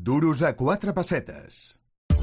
Duros a 4 pessetes.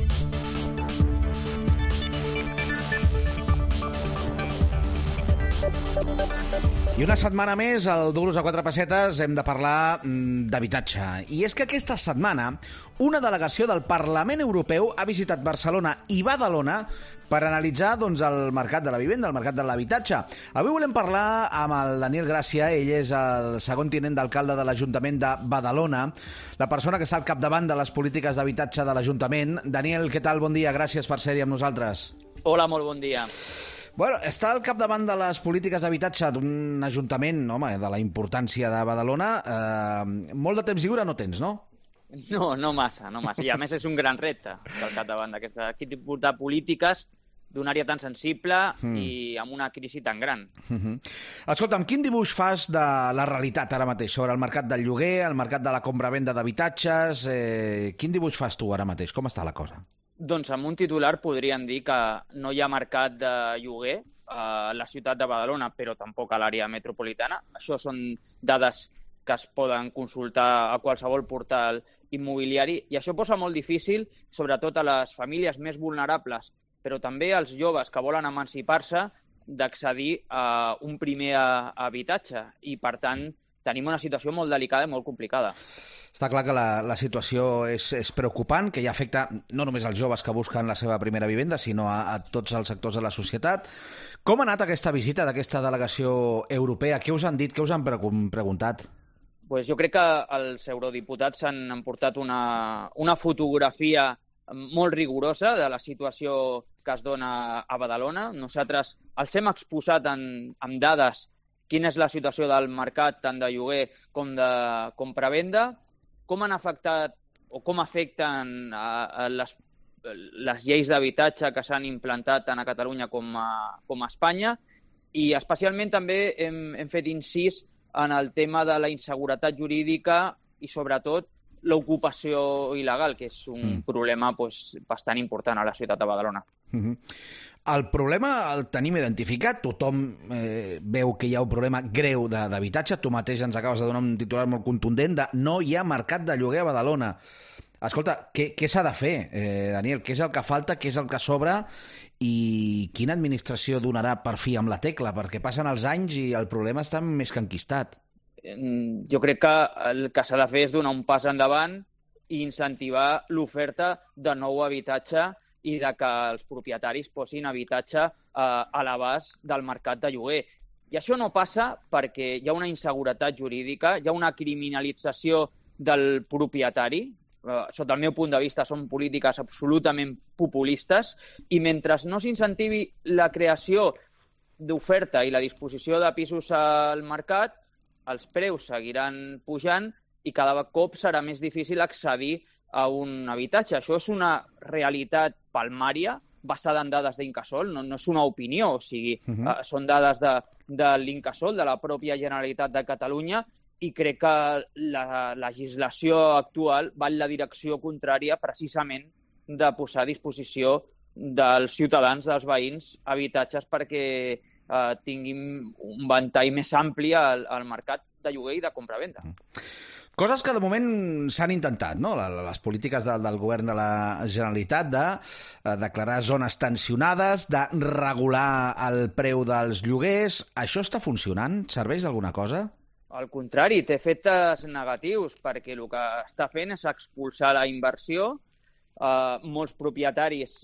I una setmana més, al Duros a 4 pessetes, hem de parlar d'habitatge. I és que aquesta setmana una delegació del Parlament Europeu ha visitat Barcelona i Badalona per analitzar el mercat de la vivenda, el mercat de l'habitatge. Avui volem parlar amb el Daniel Gràcia, ell és el segon tinent d'alcalde de l'Ajuntament de Badalona, la persona que està al capdavant de les polítiques d'habitatge de l'Ajuntament. Daniel, què tal? Bon dia, gràcies per ser-hi amb nosaltres. Hola, molt bon dia. Bueno, està al capdavant de les polítiques d'habitatge d'un ajuntament, home, de la importància de Badalona. Molt de temps lliure no tens, no? No massa. I a més és un gran repte al capdavant d'aquest tipus de polítiques d'una àrea tan sensible i amb una crisi tan gran. Escolta'm, quin dibuix fas de la realitat ara mateix sobre el mercat del lloguer, el mercat de la compra-venda d'habitatges? Quin dibuix fas tu ara mateix? Com està la cosa? Doncs amb un titular podríem dir que no hi ha mercat de lloguer a la ciutat de Badalona, però tampoc a l'àrea metropolitana. Això són dades que es poden consultar a qualsevol portal immobiliari i això posa molt difícil, sobretot a les famílies més vulnerables, però també als joves que volen emancipar-se, d'accedir a un primer habitatge i, per tant, tenim una situació molt delicada i molt complicada. Està clar que la situació és preocupant, que ja afecta no només als joves que busquen la seva primera vivenda, sinó a tots els sectors de la societat. Com ha anat aquesta visita d'aquesta delegació europea? Què us han dit? Què us han preguntat? Pues jo crec que els eurodiputats s'han emportat una fotografia molt rigorosa de la situació que es dona a Badalona. Nosaltres els hem exposat amb dades quina és la situació del mercat tant de lloguer com de compra-venda, com han afectat o com afecten les lleis d'habitatge que s'han implantat tant a Catalunya com a Espanya, i especialment també hem fet incís en el tema de la inseguretat jurídica i sobretot l'ocupació il·legal, que és un problema bastant important a la ciutat de Badalona. El problema el tenim identificat, tothom veu que hi ha un problema greu d'habitatge, tu mateix ens acabes de donar un titular molt contundent de no hi ha mercat de lloguer a Badalona. Escolta, què s'ha de fer, Daniel? Què és el que falta, què és el que sobra i quina administració donarà per fi amb la tecla? Perquè passen els anys i el problema està més que enquistat. Jo crec que el que s'ha de fer és donar un pas endavant i incentivar l'oferta de nou habitatge i de que els propietaris posin habitatge a l'abast del mercat de lloguer. I això no passa perquè hi ha una inseguretat jurídica, hi ha una criminalització del propietari. Sota el meu punt de vista són polítiques absolutament populistes i mentre no s'incentivi la creació d'oferta i la disposició de pisos al mercat, els preus seguiran pujant i cada cop serà més difícil accedir a un habitatge. Això és una realitat palmària basada en dades d'Incasòl, no és una opinió, o sigui, són dades de l'Incasòl, de la pròpia Generalitat de Catalunya, i crec que la legislació actual va en la direcció contrària precisament de posar a disposició dels ciutadans, dels veïns, habitatges perquè tinguin un ventall més ampli al mercat de lloguer i de compra-venda. Coses que de moment s'han intentat, no? Les polítiques del govern de la Generalitat de declarar zones tensionades, de regular el preu dels lloguers. Això està funcionant? Serveix d'alguna cosa? Al contrari, té efectes negatius, perquè el que està fent és expulsar la inversió. Molts propietaris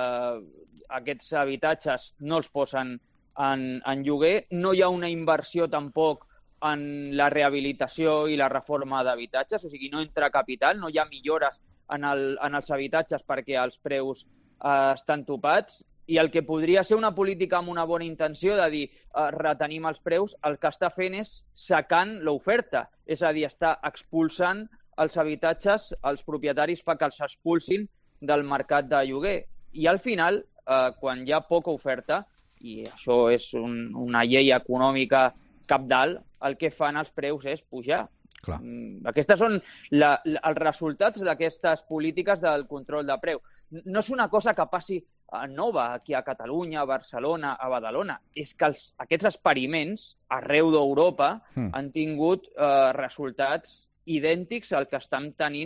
aquests habitatges no els posen en lloguer. No hi ha una inversió tampoc en la rehabilitació i la reforma d'habitatges, o sigui, no entra capital, no hi ha millores en els habitatges perquè els preus estan topats, i el que podria ser una política amb una bona intenció de dir retenim els preus, el que està fent és secant l'oferta, és a dir, està expulsant els habitatges, els propietaris fa que els expulsin del mercat de lloguer. I al final, quan hi ha poca oferta, i això és una llei econòmica cabdal, el que fan els preus és pujar. Clar. Aquests són els resultats d'aquestes polítiques del control de preu. No és una cosa que passi nova aquí a Catalunya, a Barcelona, a Badalona. És que aquests experiments arreu d'Europa han tingut resultats idèntics al que estan tenint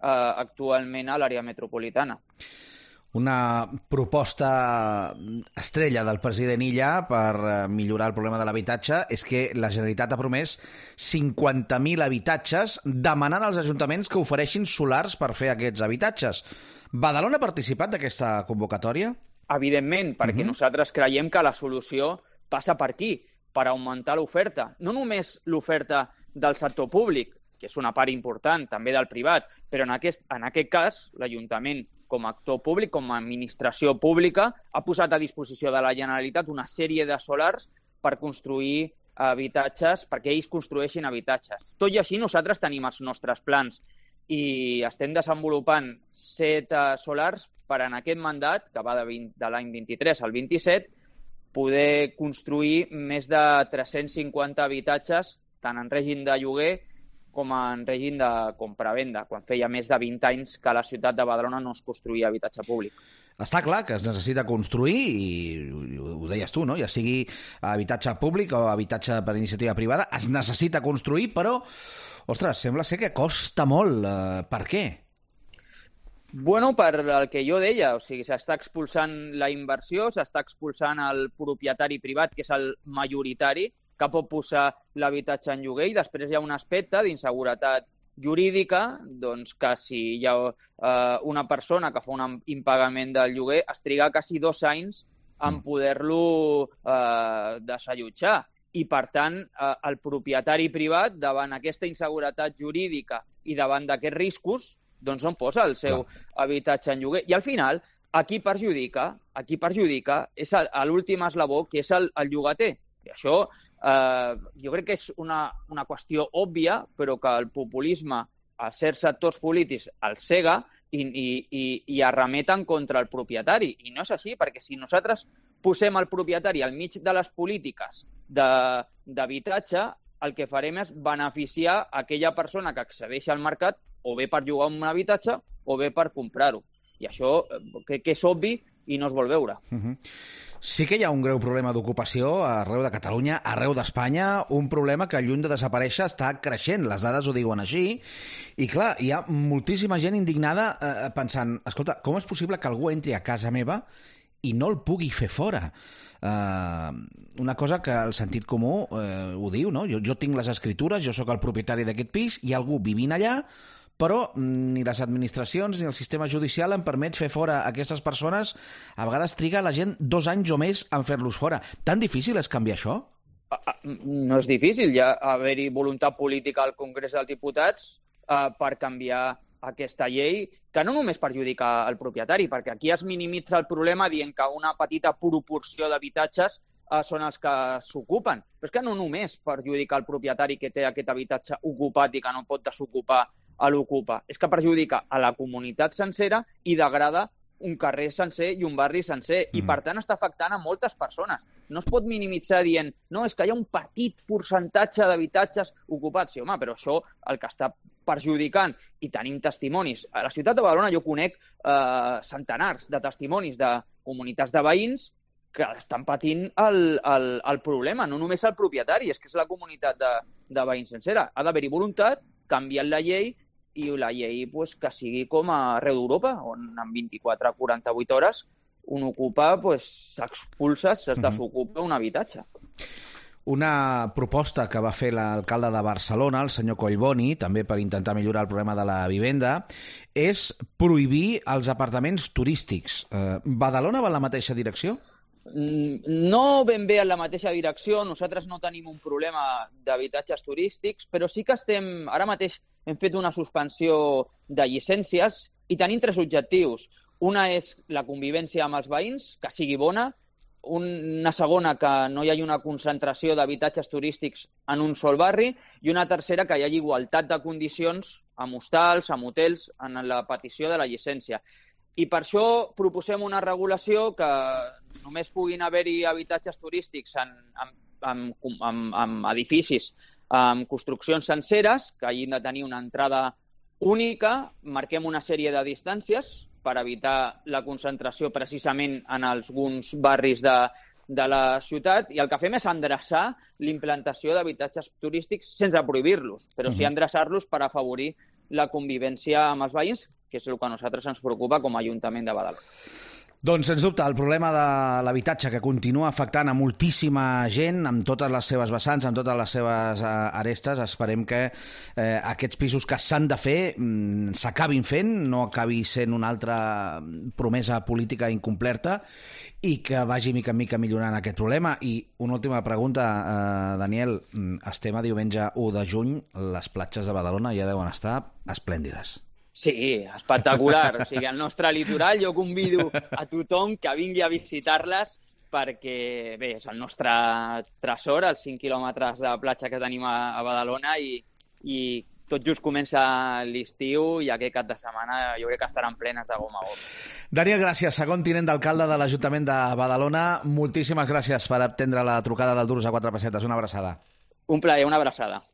actualment a l'àrea metropolitana. Una proposta estrella del president Illa per millorar el problema de l'habitatge és que la Generalitat ha promès 50.000 habitatges demanant als ajuntaments que ofereixin solars per fer aquests habitatges. Badalona ha participat d'aquesta convocatòria? Evidentment, perquè nosaltres creiem que la solució passa per aquí, per augmentar l'oferta. No només l'oferta del sector públic, que és una part important, també del privat, però en aquest cas, l'Ajuntament, com a actor públic, com a administració pública, ha posat a disposició de la Generalitat una sèrie de solars per construir habitatges, perquè ells construeixin habitatges. Tot i així, nosaltres tenim els nostres plans i estem desenvolupant 7 solars per en aquest mandat, que va de l'any 23 al 27, poder construir més de 350 habitatges, tant en règim de lloguer com en règim de compra-venda, quan feia més de 20 anys que a la ciutat de Badalona no es construïa habitatge públic. Està clar que es necessita construir, i ho deies tu, no? Ja sigui habitatge públic o habitatge per iniciativa privada, es necessita construir, però, ostres, sembla ser que costa molt. Per què? Bueno, per el que jo deia, o sigui, s'està expulsant la inversió, s'està expulsant el propietari privat, que és el majoritari, que pot posar l'habitatge en lloguer, i després hi ha un aspecte d'inseguretat jurídica, doncs que si hi ha una persona que fa un impagament del lloguer, es triga quasi 2 anys en poder-lo desallotjar. I, per tant, el propietari privat, davant aquesta inseguretat jurídica i davant d'aquests riscos, doncs no posa el seu habitatge en lloguer. I al final, a qui perjudica és l'últim eslabó, que és el llogater. I això jo crec que és una qüestió òbvia, però que el populisme a certs sectors polítics el cega i arremeten contra el propietari. I no és així, perquè si nosaltres posem el propietari al mig de les polítiques d'habitatge, el que farem és beneficiar aquella persona que accedeix al mercat o bé per llogar un habitatge o bé per comprar-ho. I això crec que és obvi i no es vol veure. Sí que hi ha un greu problema d'ocupació arreu de Catalunya, arreu d'Espanya, un problema que lluny de desaparèixer està creixent, les dades ho diuen així, i clar, hi ha moltíssima gent indignada pensant, escolta, com és possible que algú entri a casa meva i no el pugui fer fora? Una cosa que el sentit comú ho diu, no? Jo tinc les escritures, jo sóc el propietari d'aquest pis, hi ha algú vivint allà, però ni les administracions ni el sistema judicial em permet fer fora aquestes persones. A vegades triga la gent 2 anys o més en fer-los fora. Tan difícil és canviar això? No és difícil. Hi ha haver-hi voluntat política al Congrés dels Diputats per canviar aquesta llei, que no només perjudica el propietari, perquè aquí es minimitza el problema dient que una petita proporció d'habitatges són els que s'ocupen. Però és que no només perjudica el propietari que té aquest habitatge ocupat i que no pot desocupar a l'ocupa. És que perjudica a la comunitat sencera i degrada un carrer sencer i un barri sencer. I, per tant, està afectant a moltes persones. No es pot minimitzar dient no, és que hi ha un petit percentatge d'habitatges ocupats. Sí, home, però això el que està perjudicant, i tenim testimonis. A la ciutat de Badalona jo conec centenars de testimonis de comunitats de veïns que estan patint el problema. No només el propietari, és que és la comunitat de veïns sencera. Ha d'haver-hi voluntat, canviant la llei, i la llei que sigui com arreu d'Europa, on en 24 a 48 hores un ocupa s'expulsa, es desocupa un habitatge. Una proposta que va fer l'alcalde de Barcelona, el senyor Collboni, també per intentar millorar el problema de la vivenda, és prohibir els apartaments turístics. Badalona va en la mateixa direcció? No ben bé en la mateixa direcció. Nosaltres no tenim un problema d'habitatges turístics, però sí que ara mateix hem fet una suspensió de llicències i tenim 3 objectius. Una és la convivència amb els veïns, que sigui bona. Una segona, que no hi hagi una concentració d'habitatges turístics en un sol barri. I una tercera, que hi hagi igualtat de condicions amb hostals, amb hotels, en la petició de la llicència. I per això proposem una regulació que només puguin haver-hi habitatges turístics en edificis amb construccions senceres, que hagin de tenir una entrada única, marquem una sèrie de distàncies per evitar la concentració precisament en alguns barris de la ciutat, i el que fem és endreçar l'implantació d'habitatges turístics sense prohibir-los, però sí endreçar-los per afavorir la convivència amb els veïns, que és el que a nosaltres ens preocupa com a Ajuntament de Badalona. Doncs, sens dubte, el problema de l'habitatge que continua afectant a moltíssima gent amb totes les seves vessants, amb totes les seves arestes. Esperem que aquests pisos que s'han de fer s'acabin fent, no acabi sent una altra promesa política incomplerta i que vagi mica en mica millorant aquest problema. I una última pregunta, Daniel. Estem a diumenge 1 de juny, les platges de Badalona ja deuen estar esplèndides. Sí, espectacular. O sigui, al nostre litoral jo convido a tothom que vingui a visitar-les perquè, bé, és el nostre tresor, els 5 quilòmetres de platja que tenim a Badalona i tot just comença l'estiu i aquest cap de setmana jo crec que estaran plenes de gom a gom. Daniel, gràcies. Segon tinent d'alcalde de l'Ajuntament de Badalona. Moltíssimes gràcies per atendre la trucada del Duros a 4 pessetes. Una abraçada. Un plaer, una abraçada.